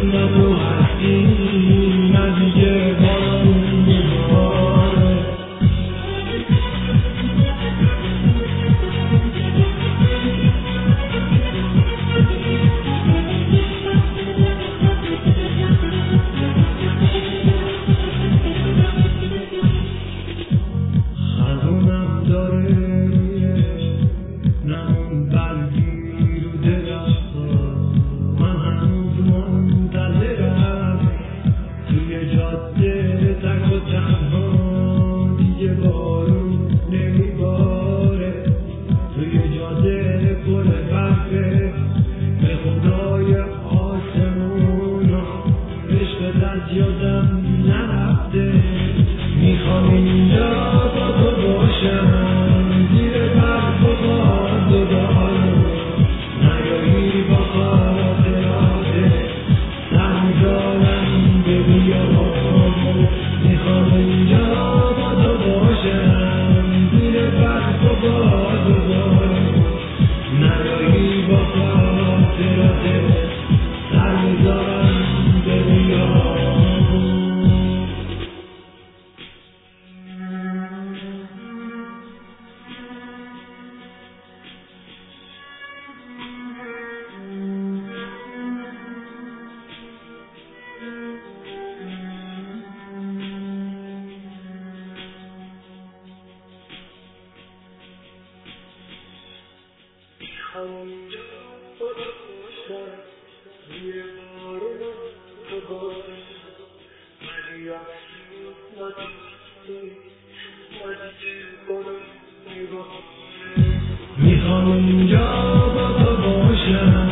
یادم نرفته میخوام اینجا با تو باشم زیر برف و باد و بارون نیایی با خاطرات سرگارم به بیام میخوام اینجا با تو باشم زیر برف و باد و بارون نیایی با خاطرات سرگارم به بیام همونجا باشم زیر بارون تو باشم ولی افسون ندیدی کنم نگاه میخوام اونجا با تو باشم